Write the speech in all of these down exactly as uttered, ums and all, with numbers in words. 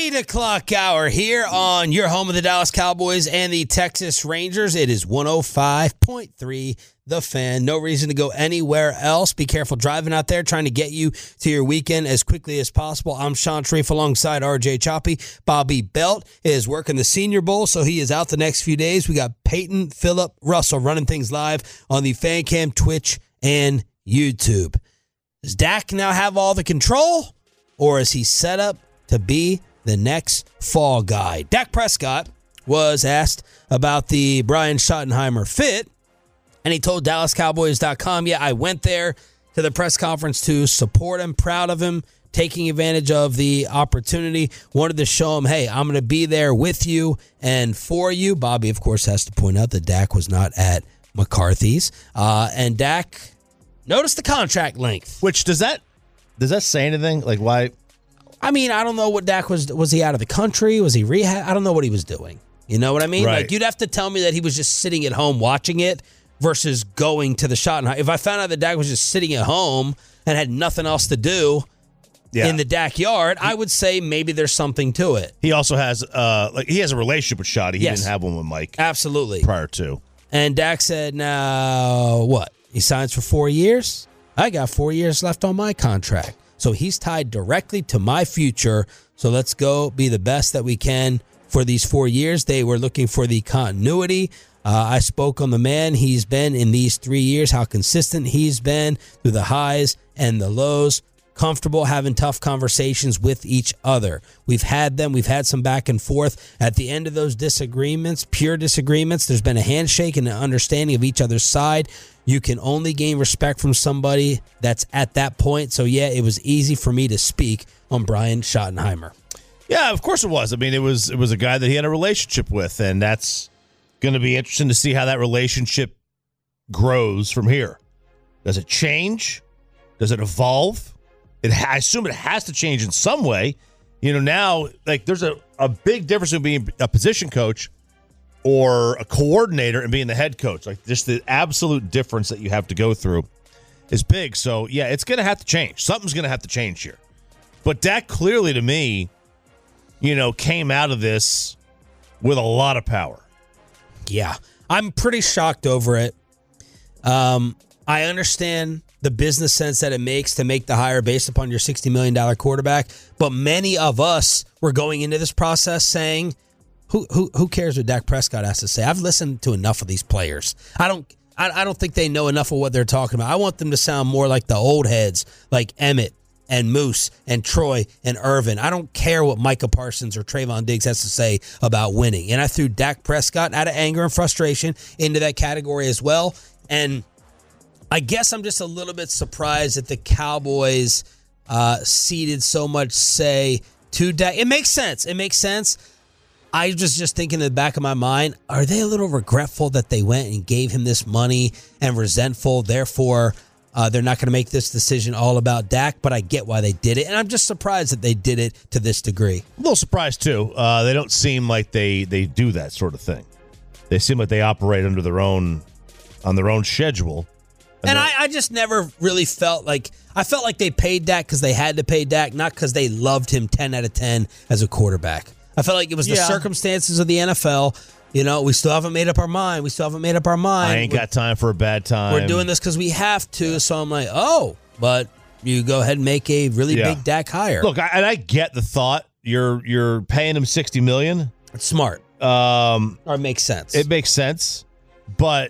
eight o'clock hour here on your home of the Dallas Cowboys and the Texas Rangers. It is one oh five point three The Fan. No reason to go anywhere else. Be careful driving out there, trying to get you to your weekend as quickly as possible. I'm Sean Sharif alongside R J Choppy. Bobby Belt is working the Senior Bowl, so he is out the next few days. We got Peyton Phillip Russell running things live on the Fan Cam, Twitch, and YouTube. Does Dak now have all the control, or is he set up to be the next fall guy? Dak Prescott was asked about the Brian Schottenheimer fit, and he told Dallas Cowboys dot com, yeah, I went there to the press conference to support him, proud of him, taking advantage of the opportunity, wanted to show him, hey, I'm going to be there with you and for you. Bobby, of course, has to point out that Dak was not at McCarthy's. Uh, and Dak, notice the contract length. Which, does that does that say anything? Like, why? I mean, I don't know what Dak was. Was he out of the country? Was he rehab? I don't know what he was doing. You know what I mean? Right. Like, you'd have to tell me that he was just sitting at home watching it versus going to the shot. If I found out that Dak was just sitting at home and had nothing else to do yeah. in the Dak yard, I would say maybe there's something to it. He also has, uh, like, he has a relationship with Shotty. He yes. didn't have one with Mike. Absolutely. Prior to. And Dak said, now what? He signs for four years? I got four years left on my contract. So he's tied directly to my future. So let's go be the best that we can for these four years. They were looking for the continuity. Uh, I spoke on the man he's been in these three years, how consistent he's been through the highs and the lows, comfortable having tough conversations with each other. We've had them. We've had some back and forth. At the end of those disagreements, pure disagreements, there's been a handshake and an understanding of each other's side. You can only gain respect from somebody that's at that point. So, yeah, it was easy for me to speak on Brian Schottenheimer. Yeah, of course it was. I mean, it was it was a guy that he had a relationship with, and that's going to be interesting to see how that relationship grows from here. Does it change? Does it evolve? It ha- I assume it has to change in some way. You know, now, like, there's a, a big difference between being a position coach or a coordinator and being the head coach. Like, just the absolute difference that you have to go through is big. So, yeah, it's going to have to change. Something's going to have to change here. But Dak clearly, to me, you know, came out of this with a lot of power. Yeah, I'm pretty shocked over it. Um, I understand the business sense that it makes to make the hire based upon your sixty million dollars quarterback, but many of us were going into this process saying, who who who cares what Dak Prescott has to say? I've listened to enough of these players. I don't I, I don't think they know enough of what they're talking about. I want them to sound more like the old heads, like Emmett and Moose and Troy and Irvin. I don't care what Micah Parsons or Trayvon Diggs has to say about winning. And I threw Dak Prescott out of anger and frustration into that category as well. And I guess I'm just a little bit surprised that the Cowboys uh, ceded so much say to Dak. It makes sense. It makes sense. I was just thinking in the back of my mind, are they a little regretful that they went and gave him this money and resentful, therefore Uh, they're not going to make this decision all about Dak, but I get why they did it. And I'm just surprised that they did it to this degree. A little surprised, too. Uh, they don't seem like they, they do that sort of thing. They seem like they operate under their own on their own schedule. And, and I, I just never really felt like – I felt like they paid Dak because they had to pay Dak, not because they loved him ten out of ten as a quarterback. I felt like it was the yeah. circumstances of the N F L. You know, we still haven't made up our mind. We still haven't made up our mind. I ain't we're, got time for a bad time. We're doing this because we have to. Yeah. So I'm like, oh, but you go ahead and make a really yeah. big Dak hire. Look, I, and I get the thought. You're you're paying him sixty million dollars. It's smart. Um, or it makes sense. It makes sense. But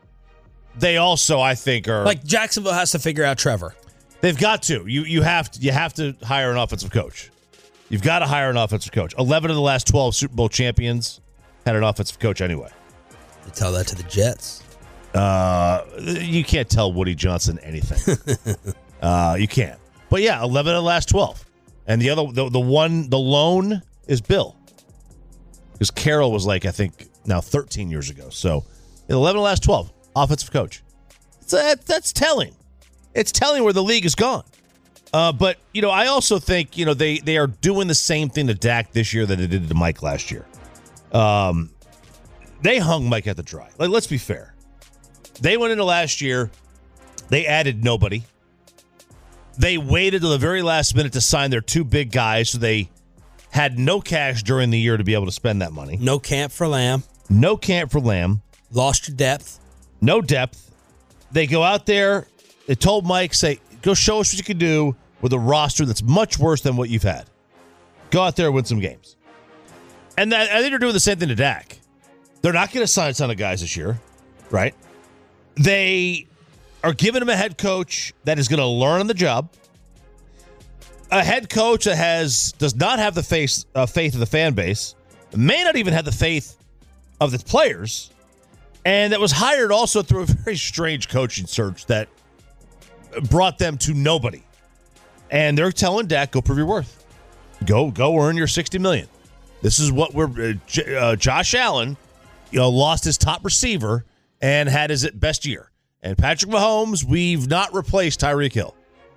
they also, I think, are like Jacksonville has to figure out Trevor. They've got to. You you have to, you have to hire an offensive coach. You've got to hire an offensive coach. eleven of the last twelve Super Bowl champions had an offensive coach anyway. You tell that to the Jets. Uh, you can't tell Woody Johnson anything. uh, you can't. But yeah, eleven of the last twelve, and the other, the, the one, the lone is Bill, because Carroll was like I think now thirteen years ago. So eleven of the last twelve, offensive coach. So that, that's telling. It's telling where the league has gone. Uh, but you know, I also think you know they they are doing the same thing to Dak this year that they did to Mike last year. Um, they hung Mike at the dry. Like, let's be fair. They went into last year. They added nobody. They waited till the very last minute to sign their two big guys. So they had no cash during the year to be able to spend that money. No camp for Lamb. No camp for Lamb. Lost your depth. No depth. They go out there. They told Mike, say, go show us what you can do with a roster that's much worse than what you've had. Go out there and win some games. And that, I think they're doing the same thing to Dak. They're not going to sign a ton of guys this year, right? They are giving him a head coach that is going to learn on the job. A head coach that has does not have the face, uh, faith of the fan base, may not even have the faith of the players, and that was hired also through a very strange coaching search that brought them to nobody. And they're telling Dak, go prove your worth. Go, go earn your sixty million dollars. This is what we're uh, J- uh, Josh Allen, you know, lost his top receiver and had his best year. And Patrick Mahomes, we've not replaced Tyreek Hill.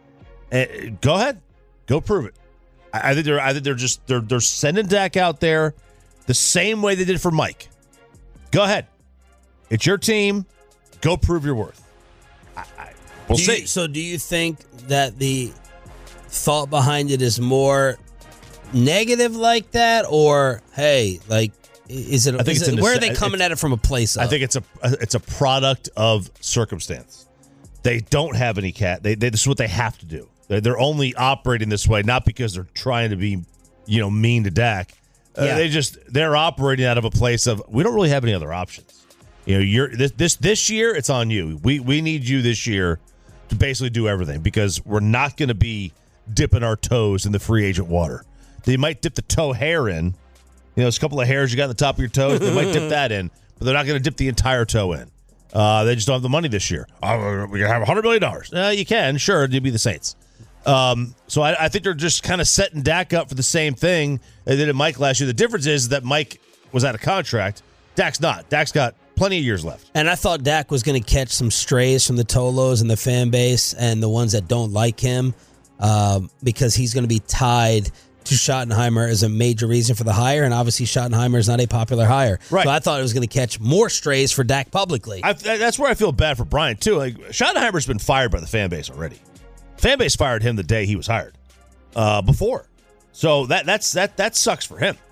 Uh, go ahead, go prove it. I, I think they're, I think they're just they're they're sending Dak out there the same way they did for Mike. Go ahead, it's your team. Go prove your worth. I, I, we'll do see. You, so, do you think that the thought behind it is more negative like that, or hey, like, is it? I think is it's it a, where are they coming at it from a place of? I think it's a it's a product of circumstance. They don't have any cat. They, they this is what they have to do. They're, they're only operating this way not because they're trying to be, you know, mean to Dak. Uh, Yeah. They just they're operating out of a place of we don't really have any other options. You know, you're this this this year it's on you. We we need you this year to basically do everything because we're not going to be dipping our toes in the free agent water. They might dip the toe hair in. You know, there's a couple of hairs you got on the top of your toes. They might dip that in, but they're not going to dip the entire toe in. Uh, they just don't have the money this year. Oh, we have one hundred million dollars. Uh, you can, sure, it'd be the Saints. Um, so I, I think they're just kind of setting Dak up for the same thing they did at Mike last year. The difference is that Mike was out of contract. Dak's not. Dak's got plenty of years left. And I thought Dak was going to catch some strays from the Tolos and the fan base and the ones that don't like him um, because he's going to be tied to Schottenheimer as a major reason for the hire, and obviously Schottenheimer is not a popular hire. Right. So I thought it was going to catch more strays for Dak publicly. I, that's where I feel bad for Brian, too. Like, Schottenheimer's been fired by the fan base already. Fan base fired him the day he was hired uh, before. So that that's that that sucks for him.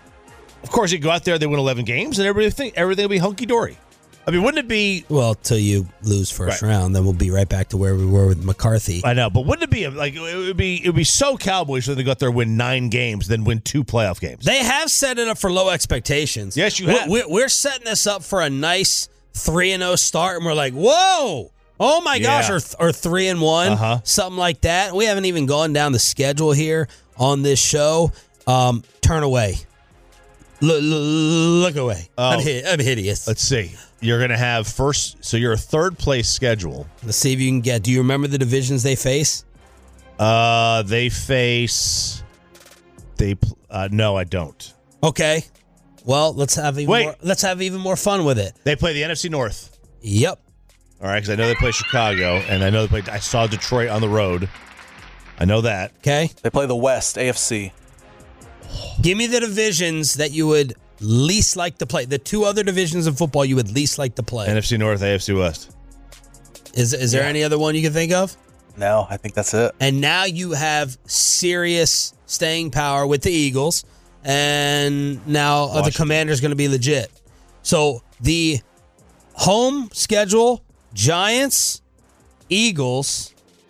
Of course, you go out there, they win eleven games, and everybody think everything will be hunky-dory. I mean, wouldn't it be... Well, till you lose first Right. round, then we'll be right back to where we were with McCarthy. I know, but wouldn't it be like it would be it would be so Cowboys for them to go out there and win nine games, then win two playoff games? They have set it up for low expectations. Yes, you We're- have. We're, we're setting this up for a nice three and oh start, and we're like, whoa, oh my gosh, Yeah. or, or three and one, Uh-huh. something like that. We haven't even gone down the schedule here on this show. Um, turn away. Look, look away. Oh. I'm, hi- I'm hideous. Let's see. You're going to have first, so you're a third place schedule. Let's see if you can get. Do you remember the divisions they face? Uh, they face. They pl- uh, no, I don't. Okay. Well, let's have even Wait. more. Let's have even more fun with it. They play the N F C North. Yep. All right, because I know they play Chicago, and I know they play. I saw Detroit on the road. I know that. Okay. They play the West, A F C. Give me the divisions that you would least like to play. The two other divisions of football you would least like to play. N F C North, A F C West. Is is there Yeah. any other one you can think of? No, I think that's it. And now you have serious staying power with the Eagles, and now uh, the Washington. Commanders going to be legit. So the home schedule: Giants, Eagles,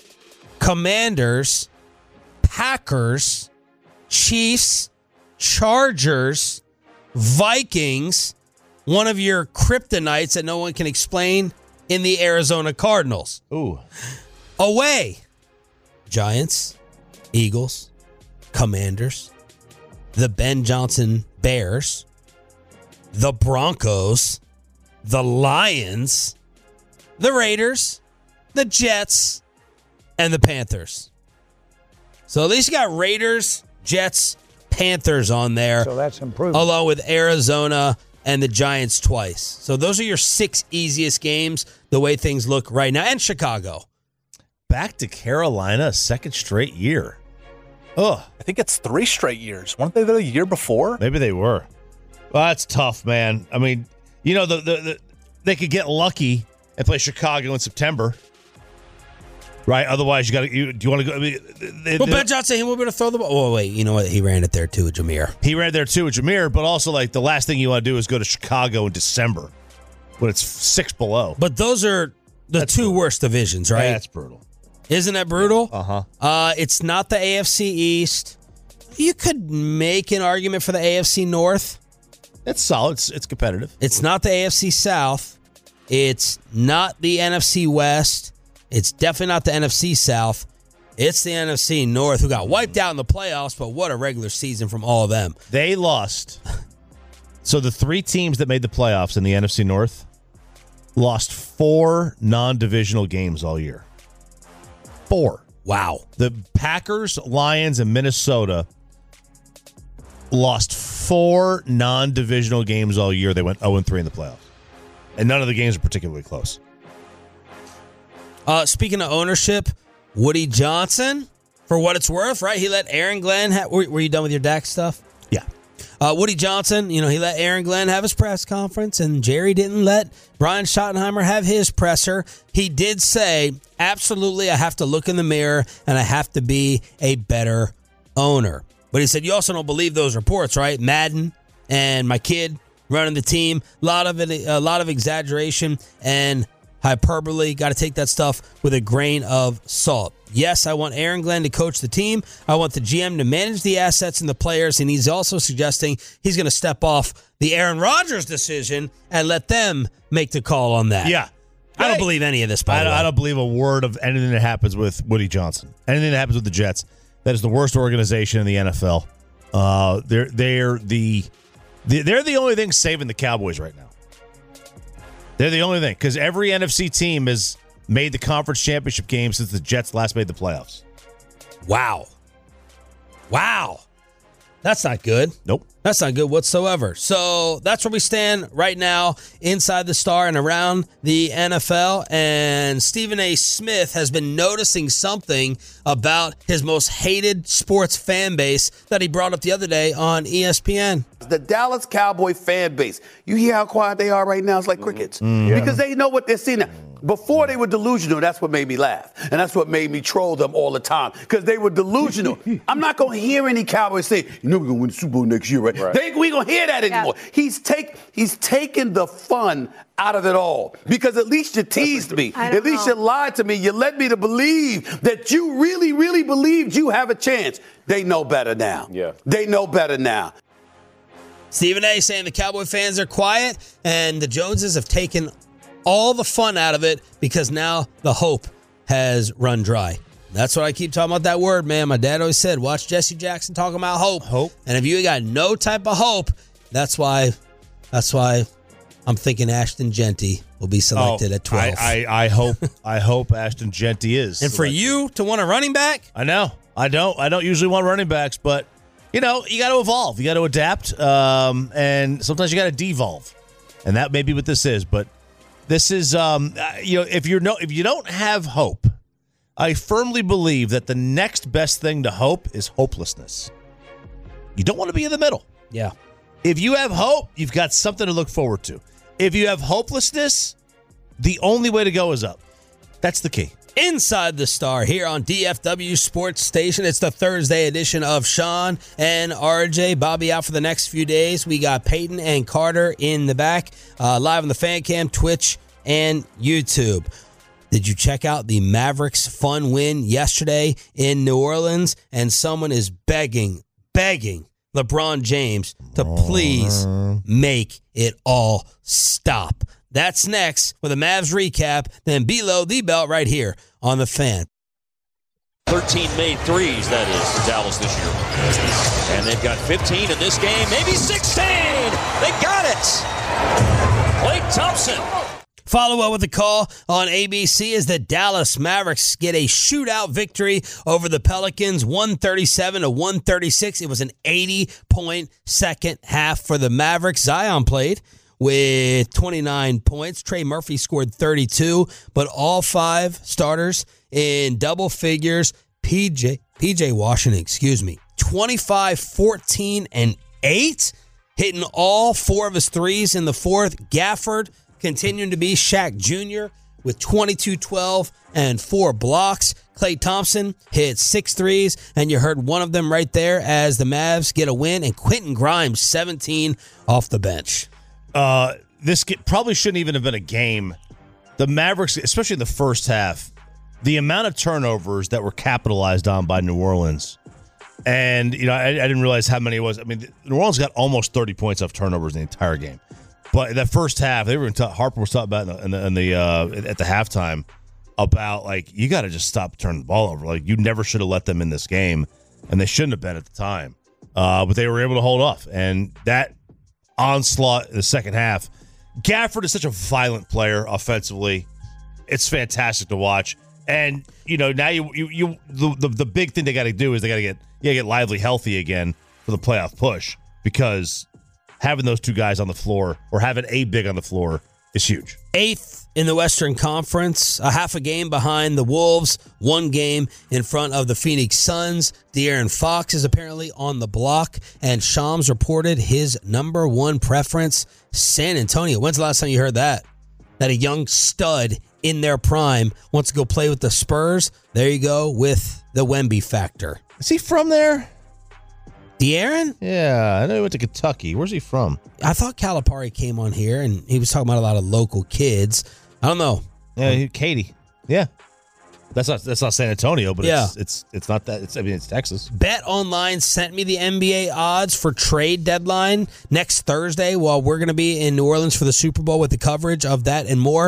Commanders, Packers, Chiefs, Chargers, Vikings, one of your kryptonites that no one can explain in the Arizona Cardinals. Ooh. Away, Giants, Eagles, Commanders, the Ben Johnson Bears, the Broncos, the Lions, the Raiders, the Jets, and the Panthers. So at least you got Raiders, Jets, Panthers on there. So that's improvement. Along with Arizona and the Giants twice. So those are your six easiest games the way things look right now. And Chicago. Back to Carolina, a second straight year. Ugh. I think it's three straight years. Weren't they there the year before? Maybe they were. Well, that's tough, man. I mean, you know, the, the, the they could get lucky and play Chicago in September. Right? Otherwise, you got to. You, do you want to go? I mean, they, Well, they, Ben Johnson, he will be able to throw the ball. Oh, wait. You know what? He ran it there, too, with Jameer. He ran there, too, with Jameer. But also, like, the last thing you want to do is go to Chicago in December when it's six below. But those are the That's two brutal. worst divisions, right? Yeah, that's brutal. Isn't that brutal? Uh-huh. Uh, it's not the A F C East. You could make an argument for the A F C North. It's solid. It's, it's competitive. It's not the A F C South. It's not the N F C West. It's definitely not the N F C South. It's the N F C North, who got wiped out in the playoffs, but what a regular season from all of them. They lost. So the three teams that made the playoffs in the N F C North lost four non-divisional games all year. Four. Wow. The Packers, Lions, and Minnesota lost four non-divisional games all year. They went oh and three in the playoffs. And none of the games are particularly close. Uh, speaking of ownership, Woody Johnson, for what it's worth, right? He let Aaron Glenn have, were, were you done with your Dak stuff? Yeah. Uh, Woody Johnson, you know, he let Aaron Glenn have his press conference, and Jerry didn't let Brian Schottenheimer have his presser. He did say, absolutely, I have to look in the mirror, and I have to be a better owner. But he said, you also don't believe those reports, right? Madden and my kid running the team, a lot of it, a lot of exaggeration and hyperbole. Got to take that stuff with a grain of salt. Yes, I want Aaron Glenn to coach the team. I want the G M to manage the assets and the players, and he's also suggesting he's going to step off the Aaron Rodgers decision and let them make the call on that. Yeah. I don't Hey. believe any of this, by I the don't, way. I don't believe a word of anything that happens with Woody Johnson. Anything that happens with the Jets. That is the worst organization in the N F L. Uh, they're they're the they're the only thing saving the Cowboys right now. They're the only thing because every N F C team has made the conference championship game since the Jets last made the playoffs. Wow. Wow. That's not good. Nope. That's not good whatsoever. So that's where we stand right now inside the Star and around the N F L. And Stephen A. Smith has been noticing something about his most hated sports fan base that he brought up the other day on E S P N. The Dallas Cowboy fan base. You hear how quiet they are right now? It's like crickets. Because they know what they're seeing now. Before they were delusional, that's what made me laugh. And that's what made me troll them all the time. Because they were delusional. I'm not going to hear any Cowboys say, you know we're going to win the Super Bowl next year, right? right. They, we going to hear that anymore. Yeah. He's take he's taken the fun out of it all. Because at least you teased me. At least know. you lied to me. You led me to believe that you really, really believed you have a chance. They know better now. Yeah. They know better now. Stephen A. saying the Cowboy fans are quiet and the Joneses have taken all the fun out of it because now the hope has run dry. That's what I keep talking about, that word, man. My dad always said, watch Jesse Jackson talking about hope. Hope. And if you got no type of hope, that's why that's why I'm thinking Ashton Genty will be selected oh, at twelve. I, I, I hope I hope Ashton Genty is. And for you to want a running back? I know. I don't. I don't usually want running backs, but, you know, you got to evolve. You got to adapt, um, and sometimes you got to devolve. And that may be what this is, but this is, um, you know, if you're no, if you don't have hope, I firmly believe that the next best thing to hope is hopelessness. You don't want to be in the middle. Yeah. If you have hope, you've got something to look forward to. If you have hopelessness, the only way to go is up. That's the key. Inside the Star here on D F W Sports Station. It's the Thursday edition of Sean and R J. Bobby out for the next few days. We got Peyton and Carter in the back, uh, live on the Fan Cam, Twitch, and YouTube. Did you check out the Mavericks' fun win yesterday in New Orleans? And someone is begging, begging LeBron James to please make it all stop. That's next with a Mavs recap, then below the belt right here on The Fan. thirteen made threes, that is, for Dallas this year. And they've got fifteen in this game, maybe sixteen. They got it. Klay Thompson. Follow up with the call on A B C as the Dallas Mavericks get a shootout victory over the Pelicans, one thirty-seven to one thirty-six. It was an eighty-point second half for the Mavericks. Zion played with twenty-nine points. Trey Murphy scored thirty-two, but all five starters in double figures. P J P J Washington, excuse me, twenty-five, fourteen, and eight, hitting all four of his threes in the fourth. Gafford continuing to be Shaq Junior with twenty-two, twelve, and four blocks. Klay Thompson hit six threes, and you heard one of them right there as the Mavs get a win. And Quentin Grimes, seventeen off the bench. Uh, this get, probably shouldn't even have been a game. The Mavericks, especially in the first half, the amount of turnovers that were capitalized on by New Orleans. And, you know, I, I didn't realize how many it was. I mean, New Orleans got almost thirty points off turnovers in the entire game. But that first half, they were in t- Harper was talking about in the, in the uh, at the halftime about, like, you got to just stop turning the ball over. Like, you never should have let them in this game, and they shouldn't have been at the time. Uh, but they were able to hold off. And that onslaught in the second half, Gafford is such a violent player offensively. It's fantastic to watch. And, you know, now you you, you the, the the big thing they got to do is they got to get you gotta get Lively healthy again for the playoff push, because having those two guys on the floor, or having a big on the floor, is huge. Eighth in the Western Conference, a half a game behind the Wolves, one game in front of the Phoenix Suns. De'Aaron Fox is apparently on the block, and Shams reported his number one preference, San Antonio. When's the last time you heard that? That a young stud in their prime wants to go play with the Spurs? There you go with the Wemby factor. Is he from there? De'Aaron? Yeah, I know he went to Kentucky. Where's he from? I thought Calipari came on here, and he was talking about a lot of local kids. I don't know. Yeah, he, Katie. Yeah. That's not that's not San Antonio, but Yeah. it's it's it's not that. It's I mean it's Texas. Bet Online sent me the N B A odds for trade deadline next Thursday while we're going to be in New Orleans for the Super Bowl with the coverage of that and more.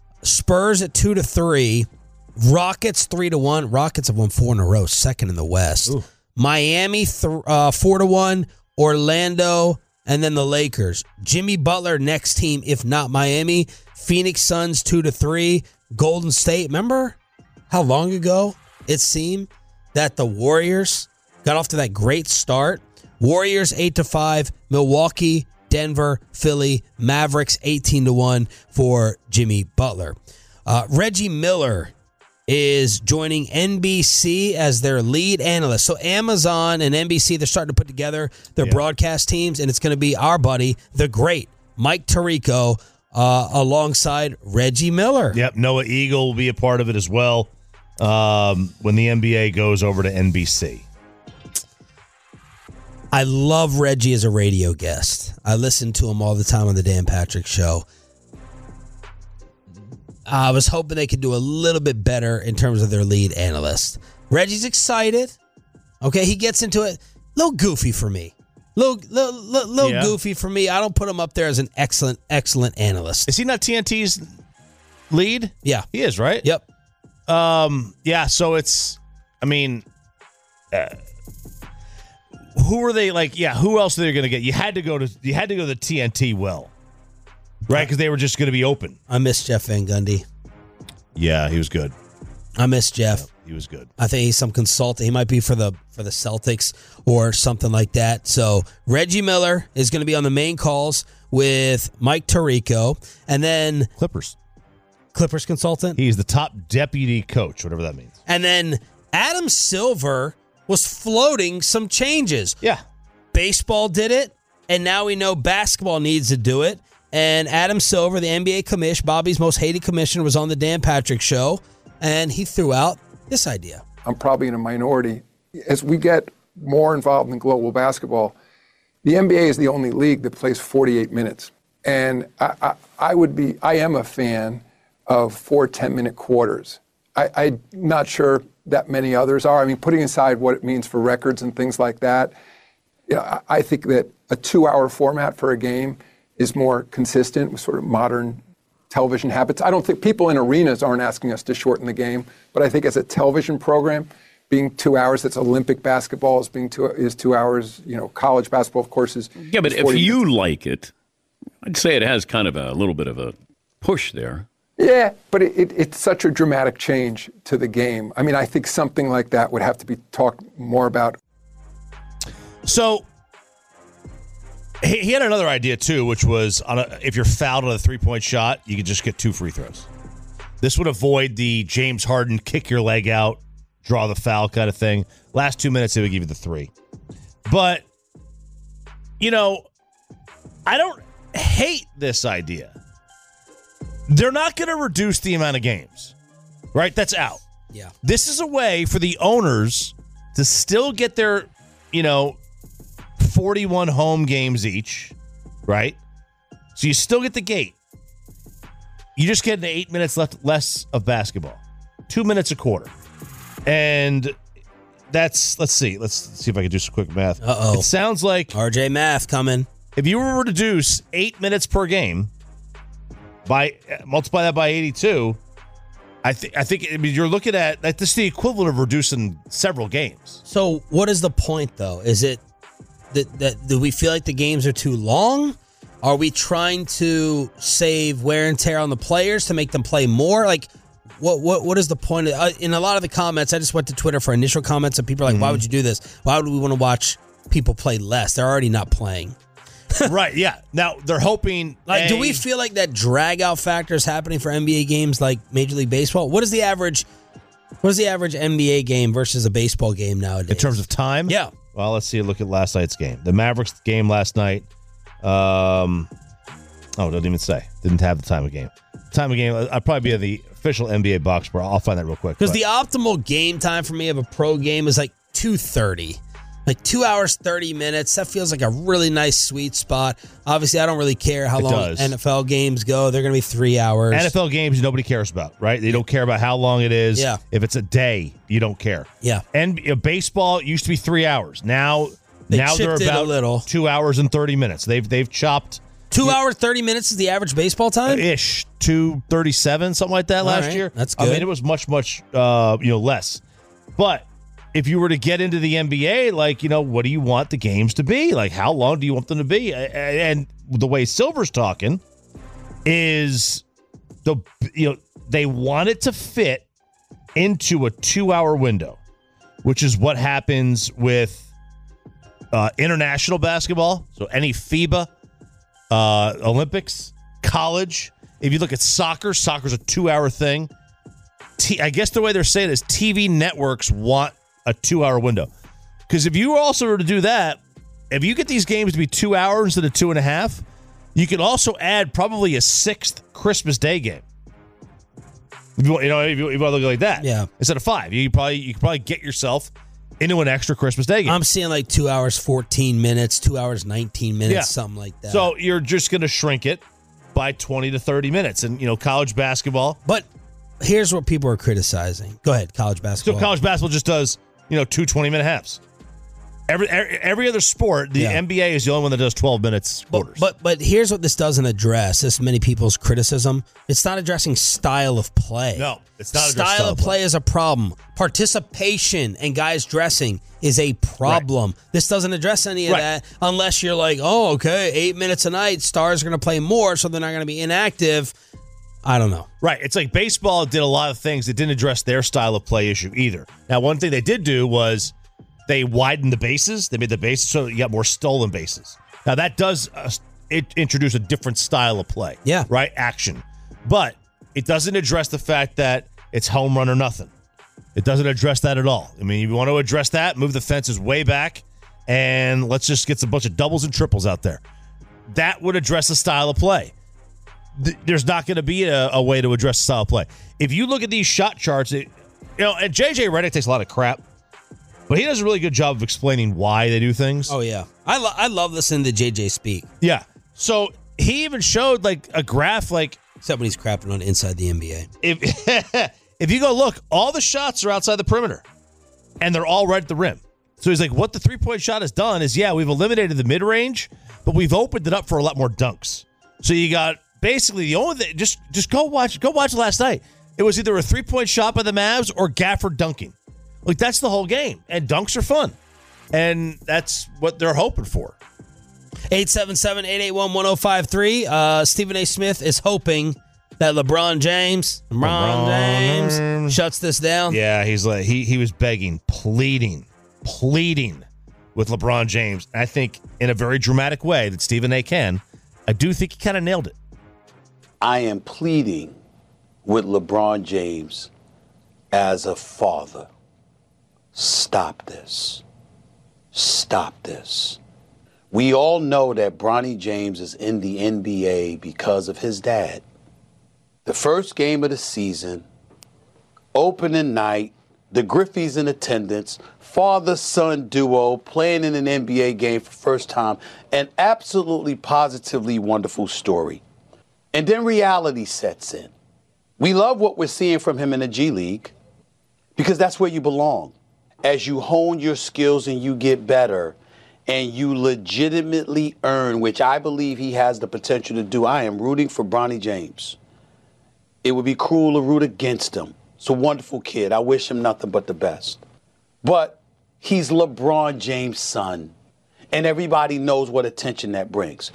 Spurs at two to three, Rockets three to one. Rockets have won four in a row, second in the West. Ooh. Miami th- uh, four to one, Orlando, and then the Lakers. Jimmy Butler next team, if not Miami. Phoenix Suns two to three, Golden State. Remember how long ago it seemed that the Warriors got off to that great start? Warriors eight to five, Milwaukee, Denver, Philly, Mavericks eighteen to one for Jimmy Butler. Uh, Reggie Miller is joining N B C as their lead analyst. So Amazon and N B C, they're starting to put together their Yeah. broadcast teams, and it's going to be our buddy, the great Mike Tirico, uh, alongside Reggie Miller. Yep, Noah Eagle will be a part of it as well um, when the N B A goes over to N B C. I love Reggie as a radio guest. I listen to him all the time on the Dan Patrick Show. I was hoping they could do a little bit better in terms of their lead analyst. Reggie's excited. Okay, he gets into it. A little goofy for me. Little, little, little, little Yeah. goofy for me. I don't put him up there as an excellent, excellent analyst. Is he not T N T's lead? Yeah. He is, right? Yep. Um. Yeah. So it's. I mean, uh, who are they like? Yeah. Who else are they going to get? You had to go to. You had to go to the T N T well, right? Because they were just going to be open. I miss Jeff Van Gundy. Yeah, he was good. I miss Jeff. He was good. I think he's some consultant. He might be for the for the Celtics or something like that. So Reggie Miller is going to be on the main calls with Mike Tirico, and then Clippers. Clippers consultant, He's the top deputy coach, whatever that means. and then Adam Silver was floating some changes. Yeah. Baseball did it, and now we know basketball needs to do it. And Adam Silver, the N B A commish, Bobby's most hated commissioner, was on the Dan Patrick Show, and he threw out this idea. I'm probably in a minority. As we get more involved in global basketball, the N B A is the only league that plays forty-eight minutes. And I, I, I would be, I am a fan of four ten-minute quarters. I, I'm not sure that many others are. I mean, putting aside what it means for records and things like that, you know, I, I think that a two-hour format for a game is more consistent with sort of modern television habits. I don't think people in arenas aren't asking us to shorten the game, but I think as a television program, being two hours, that's Olympic basketball is being two is two hours. You know, college basketball, of course, is Yeah, but is if forty you minutes. like it, I'd say it has kind of a little bit of a push there. Yeah, but it, it, it's such a dramatic change to the game. I mean, I think something like that would have to be talked more about. So he, he had another idea too, which was on a, if you're fouled on a three-point shot, you could just get two free throws. This would avoid the James Harden kick your leg out, draw the foul kind of thing. Last two minutes, it would give you the three. But, you know, I don't hate this idea. They're not going to reduce the amount of games, right? That's out. Yeah. This is a way for the owners to still get their, you know, forty-one home games each, right? So you still get the gate. You just get eight minutes left less of basketball. Two minutes a quarter. And that's, let's see. Let's see if I can do some quick math. Uh-oh. It sounds like R J Math coming. if you were to reduce eight minutes per game, by multiply that by eighty-two, I think I think I mean, you're looking at that. This is the equivalent of reducing several games. So what is the point, though? Is it that, that do we feel like the games are too long? Are we trying to save wear and tear on the players to make them play more? Like, what what what is the point? Of, uh, in a lot of the comments, I just went to Twitter for initial comments, and people are like, mm-hmm. why would you do this? Why would we want to watch people play less? They're already not playing. Right, yeah. Now, they're hoping... Like, a, do we feel like that drag-out factor is happening for N B A games like Major League Baseball? What is the average What is the average N B A game versus a baseball game nowadays? In terms of time? Yeah. Well, let's see. Look at last night's game. The Mavericks game last night. Um, oh, it doesn't even say. Didn't have the time of game. Time of game, I'd probably be at the official N B A box score. I'll find that real quick. Because the optimal game time for me of a pro game is like two thirty. Like two hours, thirty minutes. That feels like a really nice sweet spot. Obviously, I don't really care how It long does. N F L games go. They're going to be three hours. N F L games, nobody cares about, right? They don't care about how long it is. Yeah. If it's a day, you don't care. Yeah. And uh, baseball used to be three hours. Now, They now they're chipped it a about little. two hours and thirty minutes. They've they've chopped Two hours, thirty minutes is the average baseball time? ish two thirty-seven, something like that All last right. year. That's I mean, good. it was much much uh, you know less. But if you were to get into the N B A, like, you know, what do you want the games to be? Like, how long do you want them to be? And the way Silver's talking is the you know they want it to fit into a two-hour window, which is what happens with uh, international basketball. So any FIBA, uh, Olympics, college. If you look at soccer, soccer's a two-hour thing. T- I guess the way they're saying it is T V networks want a two-hour window. Because if you also were to do that, if you get these games to be two hours instead of two and a half, you can also add probably a sixth Christmas Day game. If you, you know, if you, if you want to look like that, Yeah. instead of five, you probably you could probably get yourself into an extra Christmas Day game. I'm seeing like two hours, fourteen minutes, two hours, nineteen minutes, Yeah. something like that. So you're just going to shrink it by twenty to thirty minutes, and you know, college basketball. But here's what people are criticizing. Go ahead, college So basketball. college basketball just does, you know, two twenty-minute halves. Every, every every other sport, the Yeah. N B A is the only one that does twelve minutes quarters. But, but but here's what this doesn't address. This many people's criticism. It's not addressing style of play. No, it's not addressing style, style of of play. play. is a problem. Participation and guys dressing is a problem. This doesn't address any of Right. that unless you're like, oh, okay, eight minutes a night. Stars are going to play more, so they're not going to be inactive. I don't know. Right. It's like baseball did a lot of things that didn't address their style of play issue either. Now, one thing they did do was they widened the bases. They made the bases so you got more stolen bases. Now, that does uh, it introduce a different style of play. Yeah. Right? Action. But it doesn't address the fact that it's home run or nothing. It doesn't address that at all. I mean, if you want to address that, move the fences way back, and let's just get some bunch of doubles and triples out there. That would address the style of play. Th- There's not going to be a, a way to address the style of play. If you look at these shot charts, it, you know, and J J Redick takes a lot of crap, but he does a really good job of explaining why they do things. Oh, yeah. I, lo- I love listening to J J speak, Yeah. So he even showed like a graph, like except when he's crapping on inside the N B A. if if you go look, all the shots are outside the perimeter, and they're all right at the rim. So he's like, what the three-point shot has done is, yeah, we've eliminated the mid-range, but we've opened it up for a lot more dunks. So you got basically the only thing, just just go watch go watch last night. It was either a three-point shot by the Mavs or Gafford dunking. Like, that's the whole game. And dunks are fun. And that's what they're hoping for. eight seven seven, eight eight one, one oh five three. Uh, Stephen A. Smith is hoping that LeBron James, LeBron, LeBron James shuts this down. Yeah, he's like he he was begging, pleading, pleading with LeBron James. I think in a very dramatic way that Stephen A. can. I do think he kind of nailed it. I am pleading with LeBron James as a father. Stop this. Stop this. We all know that Bronny James is in the N B A because of his dad. The first game of the season, opening night, the Griffeys in attendance, father-son duo playing in an N B A game for first time, an absolutely positively wonderful story. And then reality sets in. We love what we're seeing from him in the G League because that's where you belong. As you hone your skills and you get better and you legitimately earn, which I believe he has the potential to do, I am rooting for Bronny James. It would be cruel to root against him. It's a wonderful kid. I wish him nothing but the best. But he's LeBron James' son, and everybody knows what attention that brings.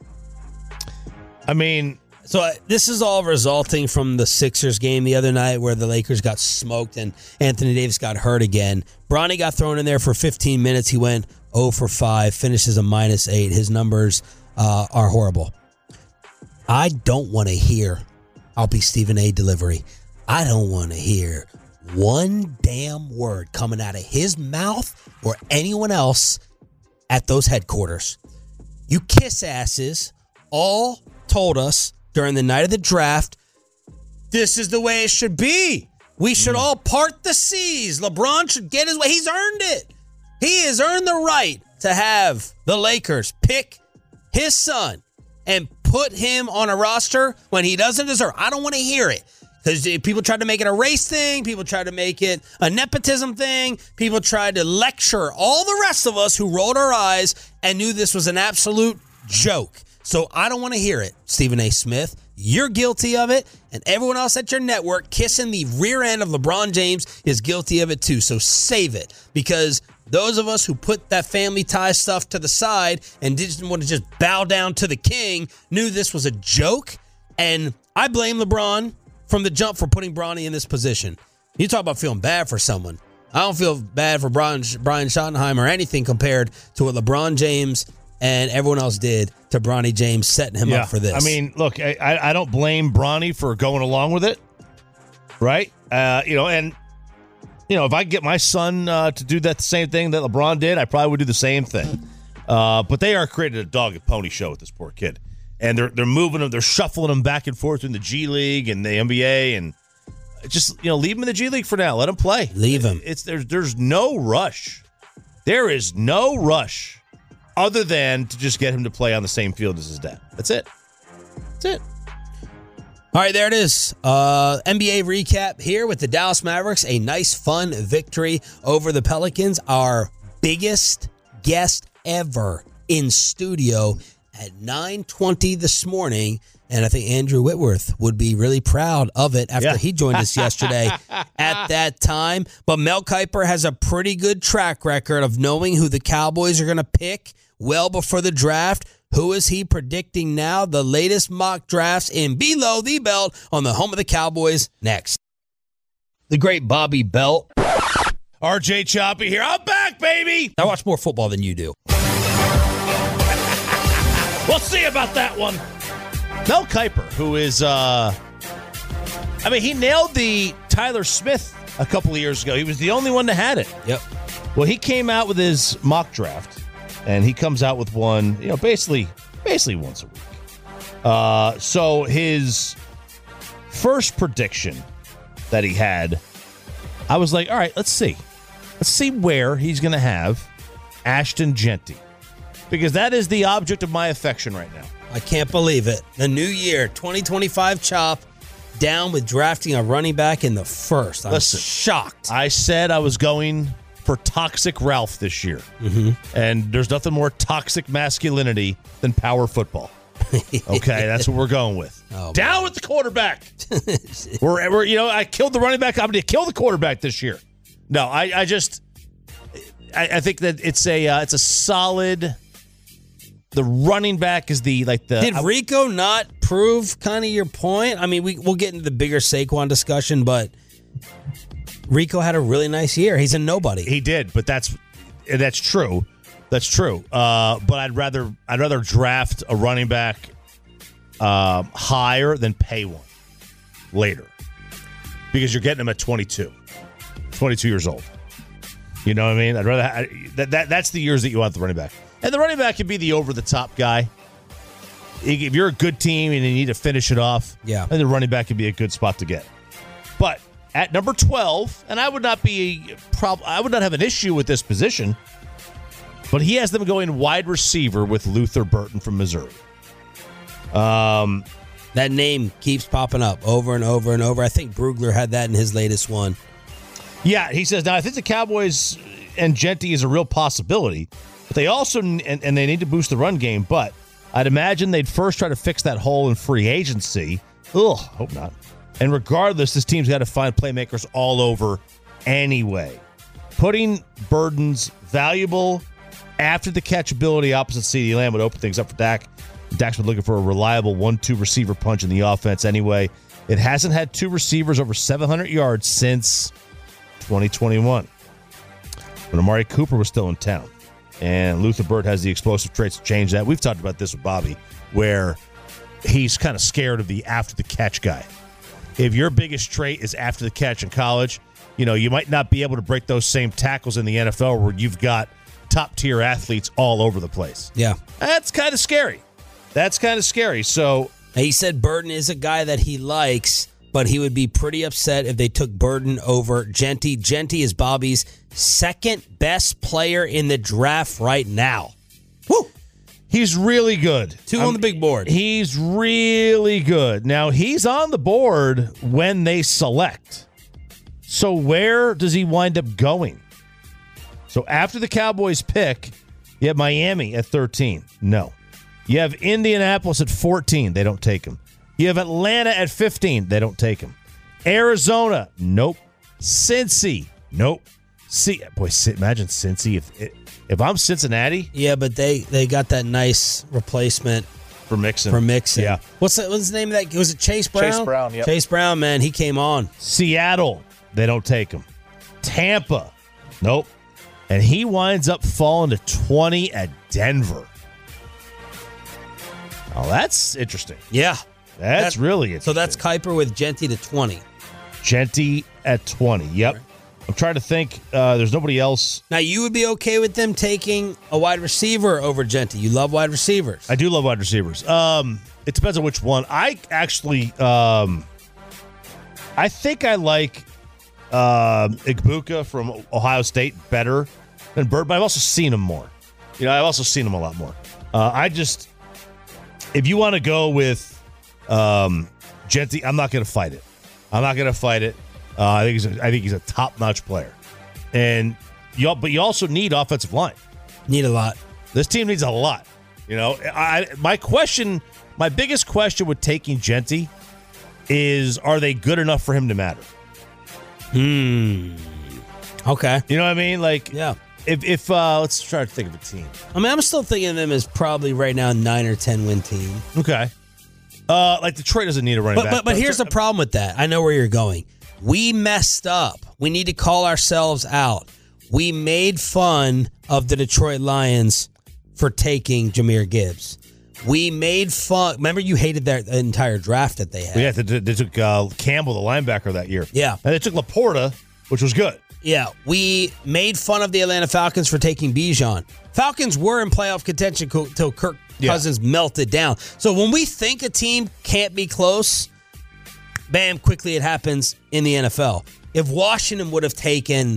I mean, So uh, this is all resulting from the Sixers game the other night where the Lakers got smoked and Anthony Davis got hurt again. Bronny got thrown in there for fifteen minutes. He went zero for five, finishes a minus eight. His numbers uh, are horrible. I don't want to hear, I'll be Stephen A. delivery. I don't want to hear one damn word coming out of his mouth or anyone else at those headquarters. You kiss asses all told us during the night of the draft, this is the way it should be. We should all part the seas. LeBron should get his way. He's earned it. He has earned the right to have the Lakers pick his son and put him on a roster when he doesn't deserve. I don't want to hear it. Because people tried to make it a race thing. People tried to make it a nepotism thing. People tried to lecture all the rest of us who rolled our eyes and knew this was an absolute joke. So I don't want to hear it, Stephen A. Smith. You're guilty of it, and everyone else at your network kissing the rear end of LeBron James is guilty of it too. So save it, because those of us who put that family tie stuff to the side and didn't want to just bow down to the king knew this was a joke, and I blame LeBron from the jump for putting Bronny in this position. You talk about feeling bad for someone. I don't feel bad for Brian, Brian Schottenheimer or anything compared to what LeBron James and everyone else did to Bronny James, setting him yeah. up for this. I mean, look, I, I don't blame Bronny for going along with it, right? Uh, you know, and, you know, if I get my son uh, to do that same thing that LeBron did, I probably would do the same thing. Uh, but they are creating a dog and pony show with this poor kid. And they're they're moving him, they're shuffling him back and forth in the G League and the N B A, and just, you know, leave him in the G League for now. Let him play. Leave him. It's there's there's no rush. There is no rush other than to just get him to play on the same field as his dad. That's it. That's it. All right, there it is. Uh, N B A recap here with the Dallas Mavericks. A nice, fun victory over the Pelicans. Our biggest guest ever in studio at nine twenty this morning. And I think Andrew Whitworth would be really proud of it after Yeah. he joined us yesterday at that time. But Mel Kiper has a pretty good track record of knowing who the Cowboys are going to pick well before the draft. Who is he predicting now? The latest mock drafts in Below the Belt on the home of the Cowboys next. The great Bobby Belt. R J Choppy here. I'm back, baby. I watch more football than you do. We'll see about that one. Mel Kiper, who is, uh, I mean, he nailed the Tyler Smith a couple of years ago. He was the only one that had it. Yep. Well, he came out with his mock draft, and he comes out with one, you know, basically, basically once a week. Uh, so his first prediction that he had, I was like, all right, let's see. Let's see where he's going to have Ashton Genty. Because that is the object of my affection right now. I can't believe it. The new year, twenty twenty-five Chop, down with drafting a running back in the first. I'm Listen, shocked. I said I was going for Toxic Ralph this year. Mm-hmm. And there's nothing more toxic masculinity than power football. Okay, that's what we're going with. Oh, down man. with the quarterback. we're, we're, you know, I killed the running back. I'm going to kill the quarterback this year. No, I, I just, I, I think that it's a, uh, it's a solid. The running back is the like the. Did Rico not prove kind of your point? I mean, we we'll get into the bigger Saquon discussion, but Rico had a really nice year. He's a nobody. He did, but that's that's true. That's true. Uh, but I'd rather I'd rather draft a running back uh, higher than pay one later, because you're getting him at twenty-two, twenty-two years old. You know what I mean? I'd rather I, that, that that's the years that you want the running back. And the running back can be the over-the-top guy. if you're a good team and you need to finish it off, Yeah. then the running back could be a good spot to get. But at number twelve, and I would not be prob- I would not have an issue with this position, but he has them going wide receiver with Luther Burton from Missouri. Um, that name keeps popping up over and over and over. I think Brugler had that in his latest one. Yeah, he says, now I think the Cowboys and Genty is a real possibility, but they also, and, and they need to boost the run game, but I'd imagine they'd first try to fix that hole in free agency. Ugh, hope not. And regardless, this team's got to find playmakers all over anyway. Putting Burton's valuable after-the-catch ability opposite CeeDee Lamb would open things up for Dak. Dak's been looking for a reliable one two receiver punch in the offense anyway. It hasn't had two receivers over seven hundred yards since twenty twenty-one, when Amari Cooper was still in town. And Luther Burton has the explosive traits to change that. We've talked about this with Bobby, where he's kind of scared of the after-the-catch guy. If your biggest trait is after the catch in college, you know, you might not be able to break those same tackles in the N F L where you've got top-tier athletes all over the place. Yeah. That's kind of scary. That's kind of scary. So he said Burton is a guy that he likes, but he would be pretty upset if they took Burton over Genty. Genty is Bobby's second best player in the draft right now. Woo! He's really good. Two um, on the big board. He's really good. Now, he's on the board when they select. So where does he wind up going? So after the Cowboys pick, you have Miami at thirteen. No. You have Indianapolis at fourteen. They don't take him. You have Atlanta at fifteen. They don't take him. Arizona. Nope. Cincy. Nope. See, boy, imagine Cincy. If if I'm Cincinnati. Yeah, but they, they got that nice replacement for Mixon. For Mixon. Yeah. What's the, what's the name of that? Was it Chase Brown? Chase Brown, yep. Chase Brown, man. He came on. Seattle. They don't take him. Tampa. Nope. And he winds up falling to twenty at Denver. Oh, that's interesting. Yeah. That's that, really interesting. So that's Kuiper with Genty to twenty. Genty at twenty. Yep. Right. I'm trying to think. Uh, there's nobody else. Now, you would be okay with them taking a wide receiver over Genty. You love wide receivers. I do love wide receivers. Um, it depends on which one. I actually, um, I think I like uh, Igbuka from Ohio State better than Bird, but I've also seen him more. You know, I've also seen him a lot more. Uh, I just, if you want to go with um, Genty, I'm not going to fight it. I'm not going to fight it. Uh, I think he's a, I think he's a top-notch player, and you but you also need offensive line. Need a lot. This team needs a lot. You know, I my question, my biggest question with taking Genty is, are they good enough for him to matter? Hmm. Okay. You know what I mean? Like, yeah. If if uh, let's try to think of a team. I mean, I'm still thinking of them as probably right now a nine or ten win team. Okay. Uh, like Detroit doesn't need a running but, back. But but here's the problem with that. I know where you're going. We messed up. We need to call ourselves out. We made fun of the Detroit Lions for taking Jahmyr Gibbs. We made fun. Remember, you hated their entire draft that they had. Yeah, they, they took uh, Campbell, the linebacker, that year. Yeah. And they took Laporta, which was good. Yeah. We made fun of the Atlanta Falcons for taking Bijan. Falcons were in playoff contention until Kirk Cousins yeah. melted down. So when we think a team can't be close, bam, quickly it happens in the N F L. If Washington would have taken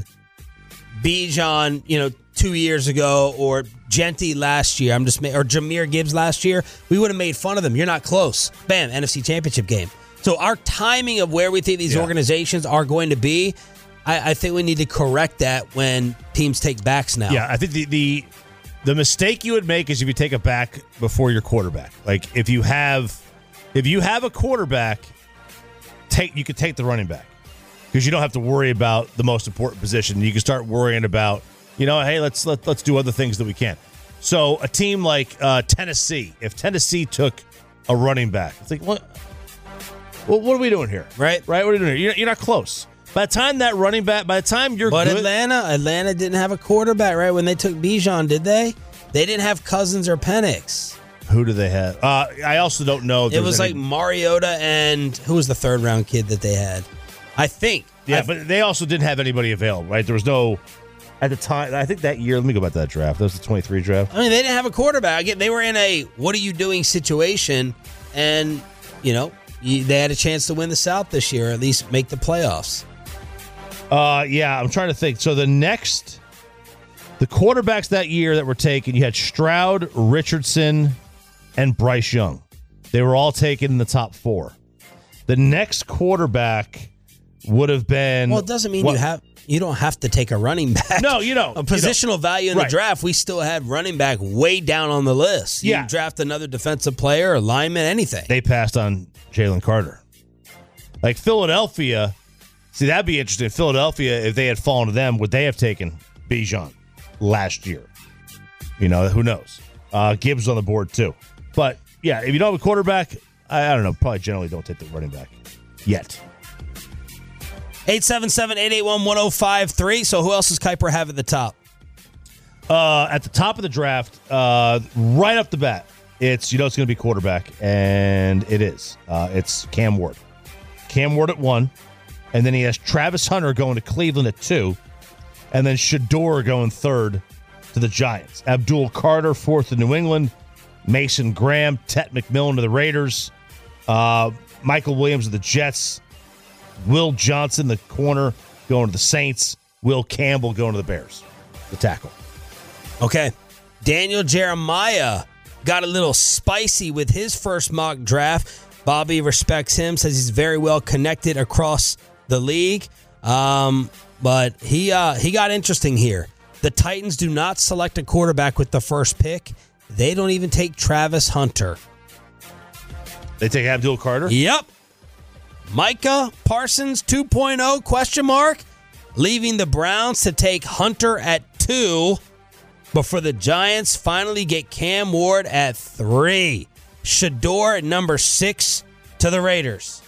Bijan, you know, two years ago, or Genty last year, I'm just or Jahmyr Gibbs last year, we would have made fun of them. You're not close. Bam, N F C Championship game. So our timing of where we think these yeah. organizations are going to be, I, I think we need to correct that when teams take backs now. Yeah, I think the the the mistake you would make is if you take a back before your quarterback. Like if you have if you have a quarterback. Take you could take the running back because you don't have to worry about the most important position. You can start worrying about, you know, hey, let's let, let's do other things that we can. So a team like uh, Tennessee, if Tennessee took a running back, it's like, what? Well, what are we doing here? Right, right. What are we doing here? You're, you're not close. By the time that running back, by the time you're, but good, Atlanta, Atlanta didn't have a quarterback, right? When they took Bijan, did they? They didn't have Cousins or Penix. Who do they have? Uh, I also don't know. If it was any... like Mariota and who was the third round kid that they had? I think. Yeah, I... but they also didn't have anybody available, right? There was no. at the time, I think that year, let me go back to that draft. That was the twenty-three draft. I mean, they didn't have a quarterback. They were in a what are you doing situation, and, you know, they had a chance to win the South this year, or at least make the playoffs. Uh, yeah, I'm trying to think. So the next, the quarterbacks that year that were taken, you had Stroud, Richardson, and Bryce Young. They were all taken in the top four. The next quarterback would have been. Well, it doesn't mean what, you have you don't have to take a running back. No, you don't. A positional you don't. value in Right. the draft, we still had running back way down on the list. You Yeah. draft another defensive player, a lineman, anything. They passed on Jalen Carter. Like Philadelphia, see, that'd be interesting. Philadelphia, if they had fallen to them, would they have taken Bijan last year? You know, who knows? Uh, Gibbs on the board, too. But, yeah, if you don't have a quarterback, I, I don't know, probably generally don't take the running back yet. eight seven seven, eight eight one, one oh five three. So who else does Kuiper have at the top? Uh, at the top of the draft, uh, right off the bat, it's, you know, it's going to be quarterback, and it is. Uh, it's Cam Ward. Cam Ward at one, and then he has Travis Hunter going to Cleveland at two, and then Shador going third to the Giants. Abdul Carter fourth to New England, Mason Graham, Tet McMillan to the Raiders, uh, Michael Williams to the Jets, Will Johnson, the corner, going to the Saints, Will Campbell going to the Bears, the tackle. Okay. Daniel Jeremiah got a little spicy with his first mock draft. Bobby respects him, says he's very well connected across the league. Um, but he uh, he got interesting here. The Titans do not select a quarterback with the first pick. They don't even take Travis Hunter. They take Abdul Carter? Yep. Micah Parsons two point oh question mark, leaving the Browns to take Hunter at two. Before the Giants finally get Cam Ward at three. Shador at number six to the Raiders.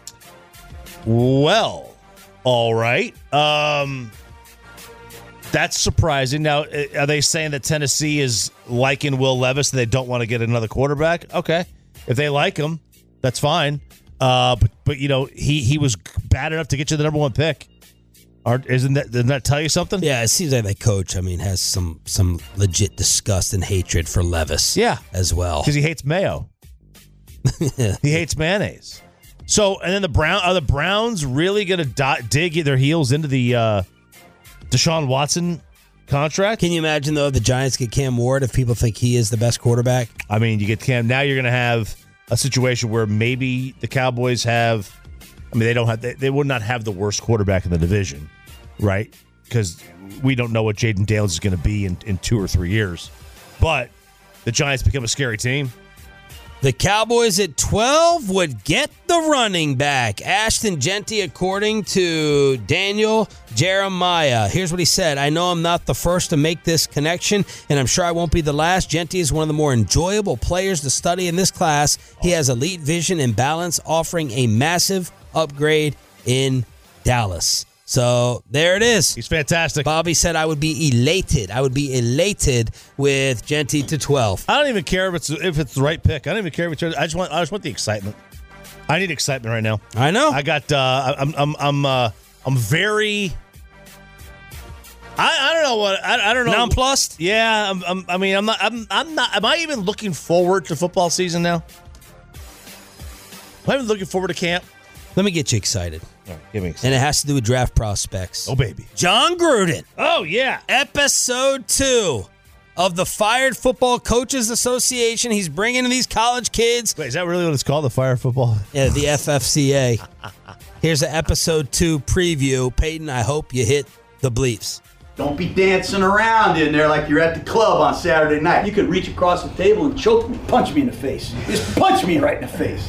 Well, all right. Um, that's surprising. Now, are they saying that Tennessee is liking Will Levis and they don't want to get another quarterback? Okay. If they like him, that's fine. Uh, but, but you know, he, he was bad enough to get you the number one pick. Aren't, isn't that, doesn't that tell you something? Yeah, it seems like the coach, I mean, has some some legit disgust and hatred for Levis. Yeah. As well. Because he hates mayo. He hates mayonnaise. So, and then the Brown are the Browns really going to do- dig their heels into the uh, Deshaun Watson contract? Can you imagine, though, if the Giants get Cam Ward if people think he is the best quarterback? I mean, you get Cam. Now you're going to have a situation where maybe the Cowboys have, I mean, they don't have, they, they would not have the worst quarterback in the division, right? Because we don't know what Jaden Daniels is going to be in, in two or three years. But the Giants become a scary team. The Cowboys at twelve would get the running back. Ashton Jeanty, according to Daniel Jeremiah. Here's what he said. I know I'm not the first to make this connection, and I'm sure I won't be the last. Jeanty is one of the more enjoyable players to study in this class. He has elite vision and balance, offering a massive upgrade in Dallas. So there it is. He's fantastic. Bobby said I would be elated. I would be elated with Jeanty to twelve. I don't even care if it's if it's the right pick. I don't even care if it's. I just want. I just want the excitement. I need excitement right now. I know. I got. Uh, I'm. I'm. I'm. Uh, I'm very. I, I don't know what. I, I don't know. Nonplussed? Yeah. I'm, I'm. I mean, I'm not. I'm. I'm not. Am I even looking forward to football season now? Am I even looking forward to camp? Let me get you excited. All right, give me excited. And it has to do with draft prospects. Oh, baby. John Gruden. Oh, yeah. Episode two of the Fired Football Coaches Association. He's bringing in these college kids. Wait, is that really what it's called, the Fire Football? Yeah, the F F C A. Here's an episode two preview. Peyton, I hope you hit the bleeps. Don't be dancing around in there like you're at the club on Saturday night. You could reach across the table and choke me, punch me in the face. Just punch me right in the face.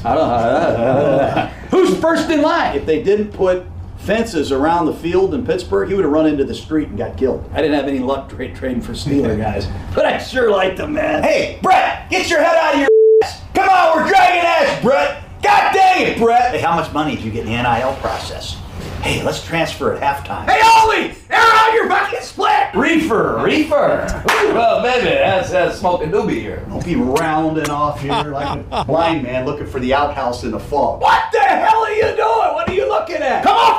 Who's first in line? If they didn't put fences around the field in Pittsburgh, he would have run into the street and got killed. I didn't have any luck tra- trading for Steeler guys, but I sure liked them, man. Hey, Brett, get your head out of your ass. Come on, we're dragging ass, Brett. God dang it, Brett. Hey, how much money did you get in the N I L process? Hey, let's transfer at halftime. Hey, Ollie! Air out your bucket split! Reefer, reefer. Well, baby, that's, that's smoking doobie here. Don't be rounding off here like a blind man looking for the outhouse in the fall. What the hell are you doing? What are you looking at? Come off the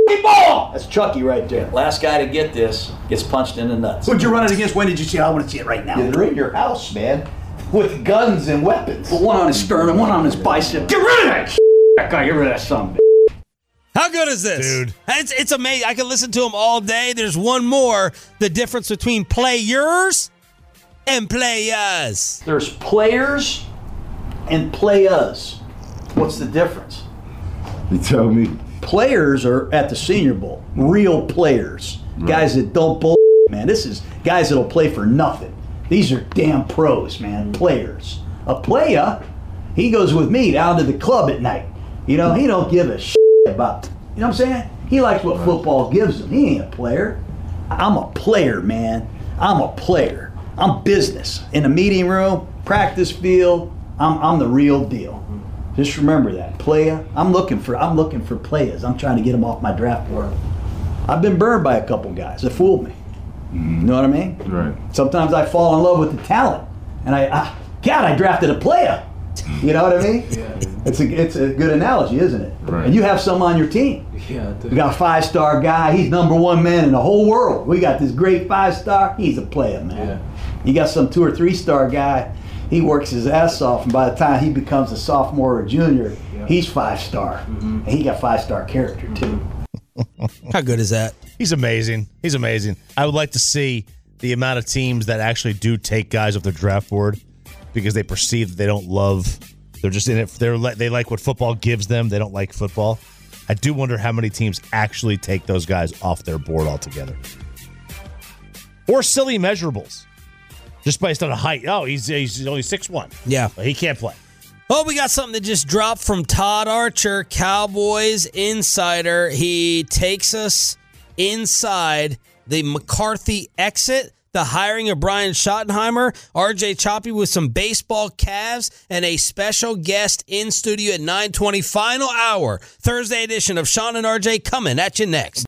ball. That's Chucky right there. Last guy to get this gets punched in the nuts. Who'd you run it against? When did you see it? I want to see it right now. They're in your house, man, with guns and weapons. One on his sternum, one on his bicep. Get rid of that shit. That guy, get rid of that son of a bitch. How good is this? Dude. It's, it's amazing. I can listen to him all day. There's one more. The difference between players and players. There's players and playas. What's the difference? You tell me. Players are at the Senior Bowl. Real players. Right. Guys that don't bull, man. This is guys that'll play for nothing. These are damn pros, man. Players. A playa, he goes with me down to the club at night. You know, he don't give a shit about, you know what I'm saying? He likes what football gives him. He ain't a player. I'm a player, man. I'm a player. I'm business. In the meeting room, practice field, I'm I'm the real deal. Just remember that. Playa. I'm looking for I'm looking for players. I'm trying to get them off my draft board. I've been burned by a couple guys that fooled me. You know what I mean? Right. Sometimes I fall in love with the talent. And I, I God, I drafted a player. You know what I mean? Yeah. It's a it's a good analogy, isn't it? Right. And you have some on your team. Yeah. We got a five-star guy. He's number one man in the whole world. We got this great five-star. He's a player, man. Yeah. You got some two or three-star guy. He works his ass off, and by the time he becomes a sophomore or junior, yeah. he's five-star. Mm-hmm. And he got five-star character, too. How good is that? He's amazing. He's amazing. I would like to see the amount of teams that actually do take guys off their draft board because they perceive that they don't love. They're just in it. They're they like what football gives them. They don't like football. I do wonder how many teams actually take those guys off their board altogether. Or silly measurables. Just based on a height. Oh, he's he's only six one. Yeah. He can't play. Oh, we got something that just dropped from Todd Archer, Cowboys Insider. He takes us inside the McCarthy exit, the hiring of Brian Schottenheimer, R J Choppy with some baseball calves, and a special guest in studio at nine twenty. Final hour, Thursday edition of Sean and R J coming at you next.